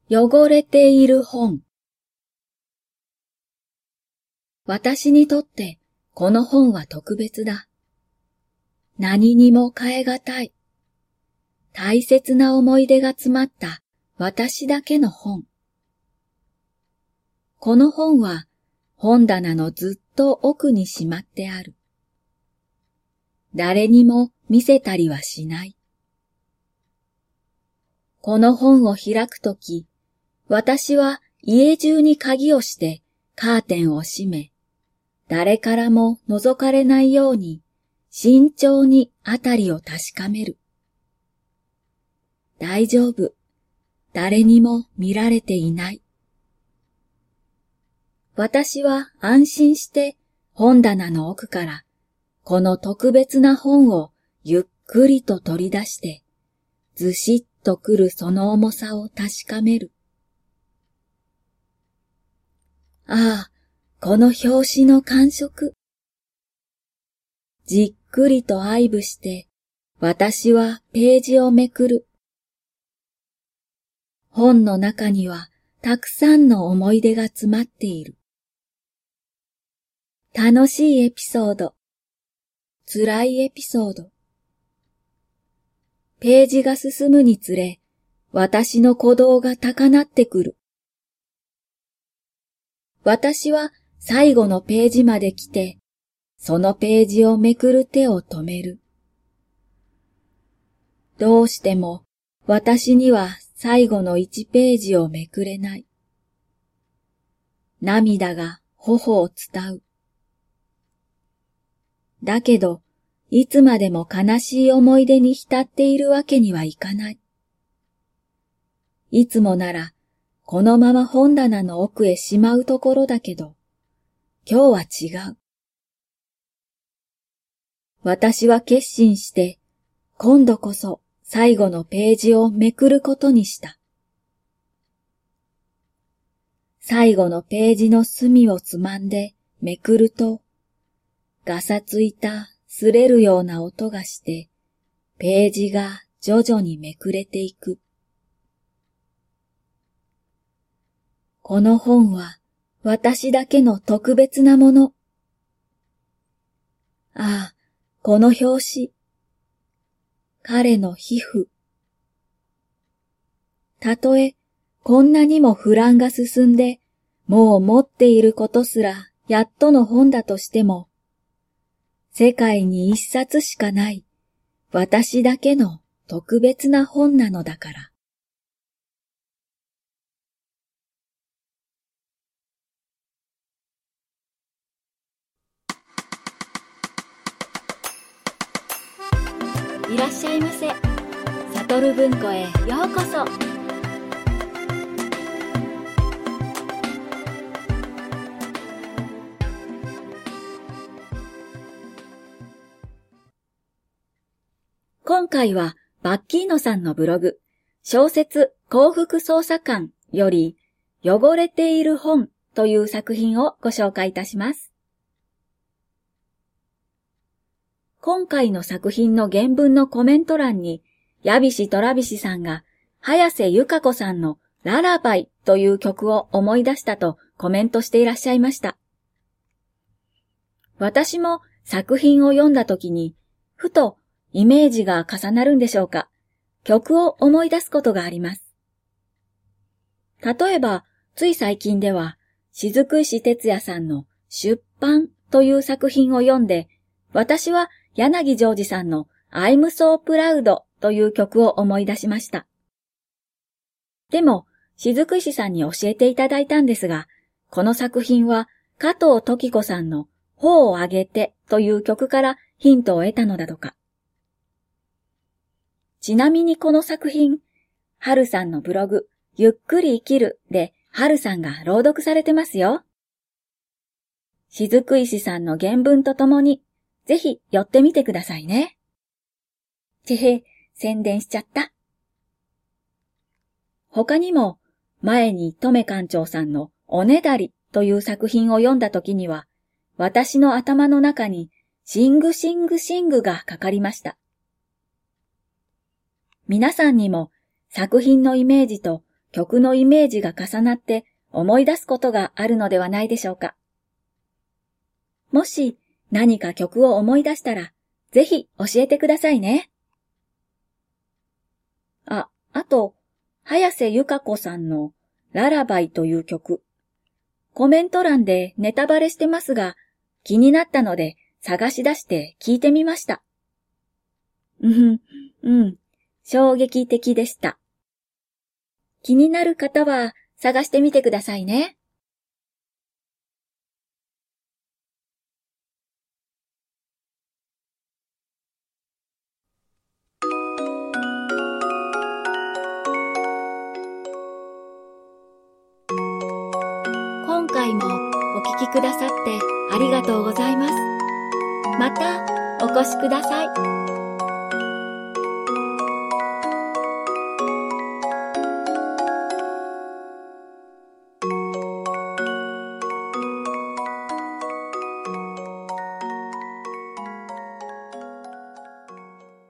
汚れている本。私にとってこの本は特別だ。何にも代えがたい。大切な思い出が詰まった私だけの本。この本は本棚のずっと奥にしまってある。誰にも見せたりはしない。この本を開くとき、私は家中に鍵をしてカーテンを閉め、誰からも覗かれないように慎重にあたりを確かめる。大丈夫。誰にも見られていない。私は安心して本棚の奥からこの特別な本をゆっくりと取り出して、ずしっとくるその重さを確かめる。ああ、この表紙の感触。じっくりと愛撫して、私はページをめくる。本の中にはたくさんの思い出が詰まっている。楽しいエピソード、辛いエピソード。ページが進むにつれ、私の鼓動が高鳴ってくる。私は最後のページまで来て、そのページをめくる手を止める。どうしても私には最後の1ページをめくれない。涙が頬を伝う。だけど、いつまでも悲しい思い出に浸っているわけにはいかない。いつもなら、このまま本棚の奥へしまうところだけど、今日は違う。私は決心して、今度こそ最後のページをめくることにした。最後のページの隅をつまんでめくると、ガサついた擦れるような音がして、ページが徐々にめくれていく。この本は私だけの特別なもの。ああ、この表紙。彼の皮膚。たとえこんなにも不乱が進んで、もう持っていることすらやっとの本だとしても、世界に一冊しかない私だけの特別な本なのだから。いらっしゃいませ。サトル文庫へようこそ。今回はバッキーノさんのブログ、小説幸福捜査官より汚れている本という作品をご紹介いたします。今回の作品の原文のコメント欄に、ヤビシトラビシさんが早瀬ゆか子さんのララバイという曲を思い出したとコメントしていらっしゃいました。私も作品を読んだときに、ふとイメージが重なるんでしょうか、曲を思い出すことがあります。例えば、つい最近では、雫石哲也さんの出版という作品を読んで、私は柳ジョージさんのI'm So Proud という曲を思い出しました。でも、雫石さんに教えていただいたんですが、この作品は加藤登紀子さんの頬を上げてという曲からヒントを得たのだとか。ちなみにこの作品、春さんのブログ、ゆっくり生きるで春さんが朗読されてますよ。雫石さんの原文とともに、ぜひ寄ってみてくださいね。てへ、宣伝しちゃった。他にも、前にとめ館長さんのおねだりという作品を読んだ時には、私の頭の中にシングシングシングがかかりました。皆さんにも作品のイメージと曲のイメージが重なって思い出すことがあるのではないでしょうか。もし何か曲を思い出したら、ぜひ教えてくださいね。あと、早瀬ゆか子さんのララバイという曲。コメント欄でネタバレしてますが、気になったので探し出して聞いてみました。衝撃的でした。気になる方は探してみてくださいね。今回もお聞きくださってありがとうございます。またお越しください。